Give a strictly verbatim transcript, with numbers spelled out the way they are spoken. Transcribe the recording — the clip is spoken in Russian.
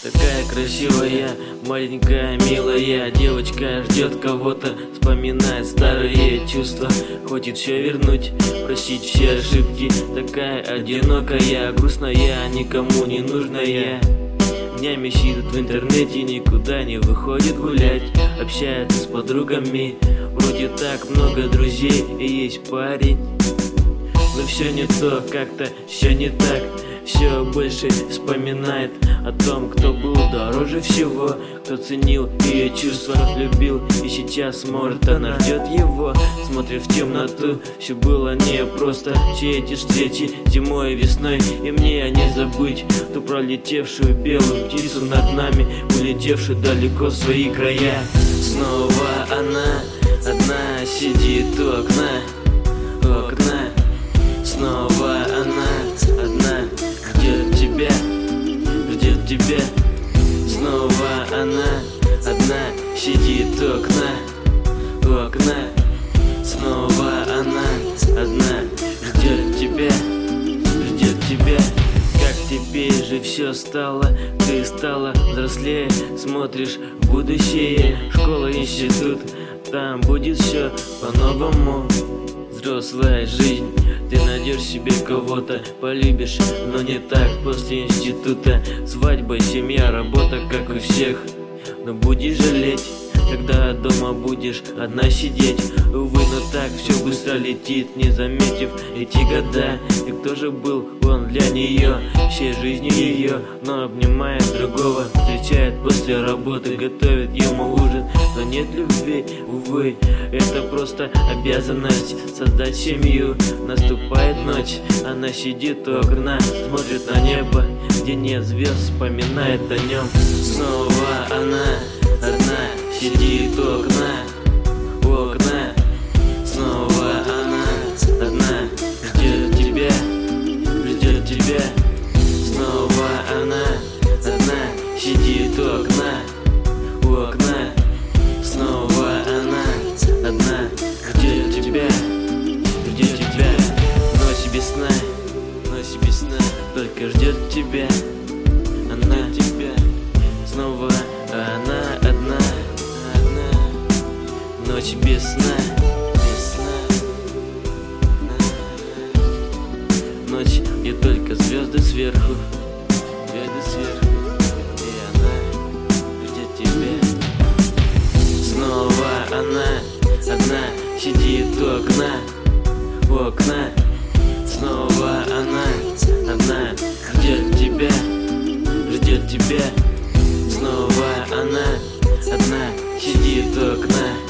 Такая красивая, маленькая, милая девочка ждет кого-то, вспоминает старые чувства, хочет все вернуть, простить все ошибки. Такая одинокая, грустная, никому не нужная. Днями сидит в интернете, никуда не выходит гулять, общается с подругами, вроде так много друзей и есть парень. Но все не то, как-то все не так. Все больше вспоминает о том, кто был дороже всего, кто ценил ее чувства, любил, и сейчас, может, она ждет его. Смотрит в темноту, все было непросто. Все эти встречи зимой и весной, и мне не забыть ту пролетевшую белую птицу над нами, улетевшую далеко в свои края. Снова она одна сидит у окна, у окна. Снова она одна, ждет тебя, ждет тебя. Снова она одна сидит у окна, у окна. Снова она одна, ждет тебя, ждет тебя. Как теперь же все стало, ты стала взрослее, смотришь в будущее. Школа, институт, там будет все по-новому. Взрослая жизнь, ты найдешь себе кого-то, полюбишь, но не так. После института свадьба, семья, работа, как у всех. Но будешь жалеть, когда дома будешь одна сидеть. Увы, но так все быстро летит, не заметив эти года. И кто же был он для нее, всей жизнью ее? Но обнимает другого, встречает после работы, готовит ему ужин. Но нет любви, увы, это просто обязанность создать семью. Наступает ночь, она сидит у окна, смотрит на небо, где нет звезд, вспоминает о нем. Снова она одна сидит у окна, у окна. Снова она одна, ждет тебя, ждет тебя. Снова она одна сидит у окна, у окна. Снова она одна, ждет тебя, ждет тебя. Ночь без сна, ночь без сна, только ждет тебя. Она тебя. Снова она одна, одна. Ночь без сна, без сна. Ночь, где только звезды сверху, звезды сверху, и она ждет тебя. Снова она одна сидит у окна, у окна. Снова она одна, ждет тебя, ждет тебя. Снова она одна сидит у окна.